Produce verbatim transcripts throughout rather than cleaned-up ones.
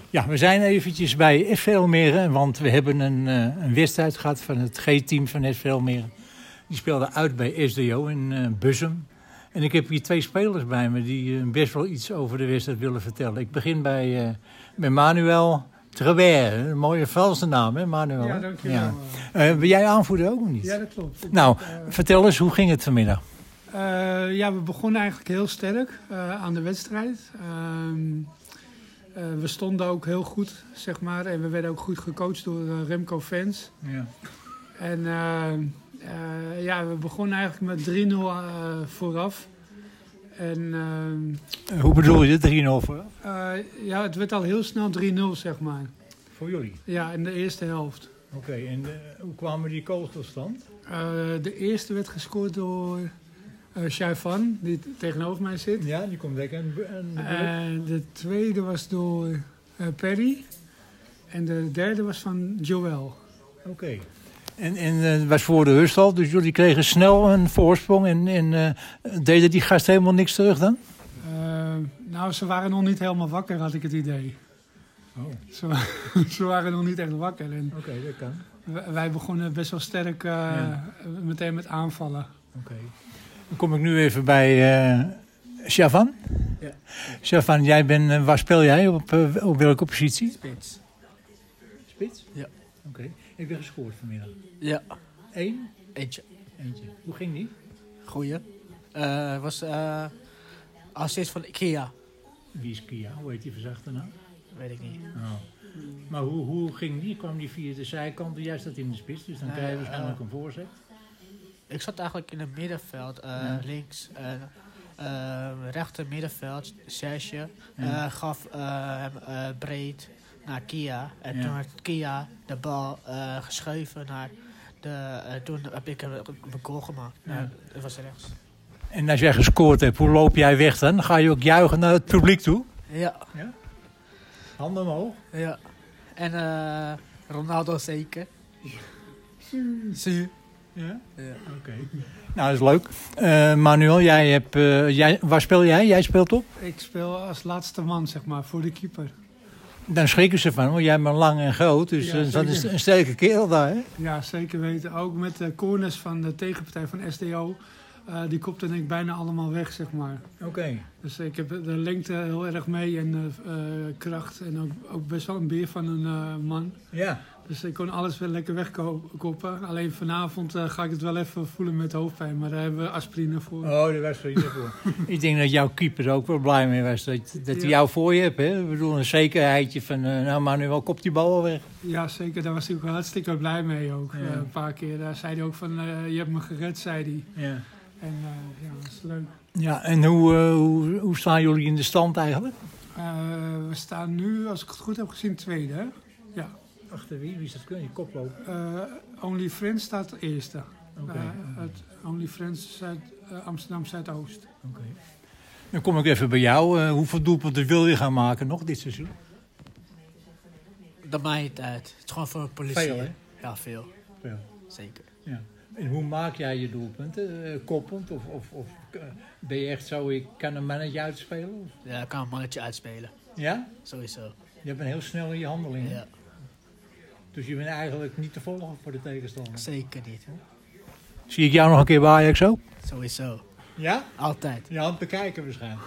Ja, we zijn eventjes bij F V Almere, want we hebben een, uh, een wedstrijd gehad van het G-team van F V Almere. Die speelde uit bij S D O in uh, Bussum. En ik heb hier twee spelers bij me die uh, best wel iets over de wedstrijd willen vertellen. Ik begin bij, uh, bij Manuel Travers, een mooie valse naam, hè Manuel? Ja, dankjewel. Ja. Uh, ben jij aanvoerder ook of niet? Ja, dat klopt. Ik nou, heb, uh, vertel eens, hoe ging het vanmiddag? Uh, ja, we begonnen eigenlijk heel sterk uh, aan de wedstrijd. Uh, uh, we stonden ook heel goed, zeg maar. En we werden ook goed gecoacht door uh, Remco Fens. Ja. En uh, uh, ja, we begonnen eigenlijk met drie nul uh, vooraf. En, uh, Hoe bedoel je, drie nul vooraf? Uh, ja, het werd al heel snel drie nul, zeg maar. Voor jullie? Ja, in de eerste helft. Oké, okay, en de, hoe kwamen die goals tot stand? Uh, de eerste werd gescoord door uh, Shaivan, die tegenover mij zit. Ja, die komt lekker. En uh, de tweede was door uh, Perry. En de derde was van Joel. Oké. Okay. En, en het uh, was voor de rust al, dus jullie kregen snel een voorsprong. En, en uh, deden die gasten helemaal niks terug dan? Uh, nou, ze waren nog niet helemaal wakker, had ik het idee. Oh. Ze, ze waren nog niet echt wakker. Oké, okay, dat kan. Wij, wij begonnen best wel sterk uh, ja. meteen met aanvallen. Oké. Okay. Dan kom ik nu even bij uh, Shavan. Ja. Shavan, jij bent, uh, waar speel jij? Op, uh, op welke positie? Spits. Spits? Ja. Oké. Okay. Heb je gescoord vanmiddag? Ja. Eén? Eentje. Eentje. Hoe ging die? Goeie. Het uh, was uh, assist van Kia. Wie is Kia? Hoe heet die verzachte naam? Weet ik niet. Oh. Maar hoe, hoe ging die? Kwam die via de zijkant? Jij staat in de spits, dus dan uh, krijg je waarschijnlijk uh, een voorzet. Ik zat eigenlijk in het middenveld, uh, ja. links, uh, uh, rechter middenveld, Serge. Ja. Uh, gaf uh, hem uh, breed naar Kia. En ja. toen had Kia de bal uh, geschuiven naar de... Uh, toen heb ik een goal gemaakt. Ja. Uh, dat was rechts. En als jij gescoord hebt, hoe loop jij weg dan? Ga je ook juichen naar het publiek toe? Ja. Ja? Handen omhoog? Ja. En uh, Ronaldo zeker. Zie. Ja? Ja. Oké. Okay. Nou, dat is leuk. Uh, Manuel, jij hebt, uh, jij, waar speel jij? Jij speelt op? Ik speel als laatste man, zeg maar, voor de keeper. Dan schrikken ze van, want jij bent lang en groot, dus ja, dat is een sterke kerel daar, hè? Ja, zeker weten. Ook met de corners van de tegenpartij van S D O. Uh, die kopte ik bijna allemaal weg, zeg maar. Oké. Okay. Dus ik heb de lengte heel erg mee en uh, uh, kracht. En ook, ook best wel een beer van een uh, man. Ja. Dus ik kon alles wel lekker wegkoppen. Alleen vanavond uh, ga ik het wel even voelen met hoofdpijn. Maar daar hebben we aspirine voor. Oh, daar was aspirine voor. Ik denk dat jouw keeper er ook wel blij mee was. Dat, dat hij ja. jou voor je hebt, hè? Ik bedoel, een zekerheidje van... Uh, nou, maar nu wel kopt die bal wel weg. Ja, zeker. Daar was hij ook hartstikke blij mee ook. Ja. Uh, een paar keer. Daar zei hij ook van... Uh, je hebt me gered, zei hij. Ja. En uh, ja, dat is leuk. Ja, en hoe, uh, hoe, hoe staan jullie in de stand eigenlijk? Uh, we staan nu, als ik het goed heb gezien, tweede, hè? Ja. Achter wie? Wie is dat? Kun je koplopen? Uh, Only Friends staat eerste. Okay. Uh, het Only Friends Zuid, uh, Amsterdam Zuidoost. Oké. Okay. Dan kom ik even bij jou. Uh, hoeveel doelpunten wil je gaan maken nog dit seizoen? Dat maakt niet uit. Het is gewoon voor de politie. Veel, hè? Ja, veel. Veel. Zeker. Ja. En hoe maak jij je doelpunten? Uh, koppend? Of, of, of uh, ben je echt zo, ik kan een mannetje uitspelen? Of? Ja, ik kan een mannetje uitspelen. Ja? Sowieso. Je bent heel snel in je handelingen. Ja. Dus je bent eigenlijk niet te volgen voor de tegenstander? Zeker niet. Zie ik jou nog een keer bij Ajax zo? Sowieso. Ja? Altijd. Je hand bekijken waarschijnlijk.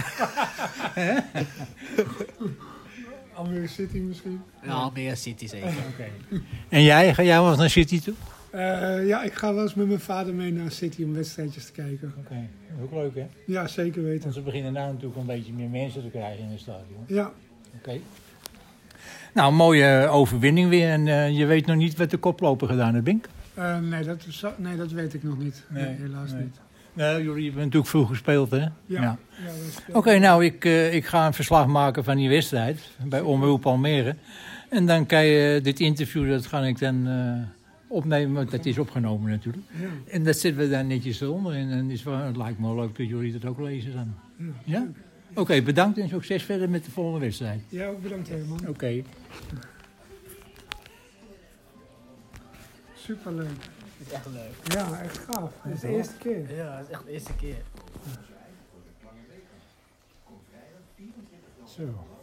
Almere City misschien? Ja, Almere City zeker. Oké. Okay. En jij? Ga jij wel eens naar City toe? Uh, ja, ik ga wel eens met mijn vader mee naar City om wedstrijdjes te kijken. Oké, okay. Ook leuk hè? Ja, zeker weten. Want ze beginnen nou natuurlijk een beetje meer mensen te krijgen in het stadion. Ja. Oké. Okay. Nou, een mooie overwinning weer. En uh, je weet nog niet wat de koploper gedaan heeft, Bink? Uh, nee, dat, nee, dat weet ik nog niet. Nee, nee helaas nee. niet. Nou, jullie hebben natuurlijk vroeg gespeeld, hè? Ja. ja. ja Oké, okay, nou, ik, uh, ik ga een verslag maken van die wedstrijd bij Omroep Almere. En dan kan je dit interview, dat ga ik dan uh, opnemen, want dat is opgenomen natuurlijk. Ja. En dat zetten we daar netjes eronder. En, en is wel, het lijkt me wel leuk dat jullie dat ook lezen dan. Ja? ja? Oké, okay, bedankt en succes verder met de volgende wedstrijd. Ja, ook bedankt helemaal. Oké. Okay. Superleuk. Het is echt leuk. Ja, echt gaaf. Het is de eerste keer. Ja, het is echt de eerste keer. Zo.